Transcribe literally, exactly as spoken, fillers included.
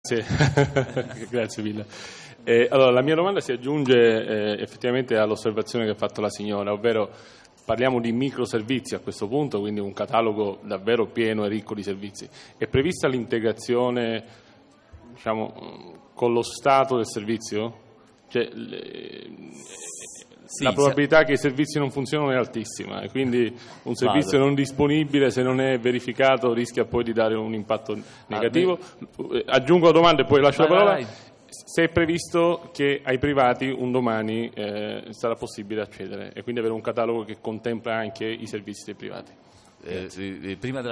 Sì. Grazie mille. Eh, allora, la mia domanda si aggiunge eh, effettivamente all'osservazione che ha fatto la signora, ovvero parliamo di microservizi a questo punto, quindi un catalogo davvero pieno e ricco di servizi. È prevista l'integrazione, diciamo, con lo stato del servizio? Cioè, le, sì, la probabilità che i servizi non funzionano è altissima e quindi un servizio vado. non disponibile, se non è verificato, rischia poi di dare un impatto negativo. Ah, aggiungo la domanda e poi lascio vai, la parola. vai, vai. Se è previsto che ai privati un domani eh, sarà possibile accedere e quindi avere un catalogo che contempla anche i servizi dei privati. Eh, prima della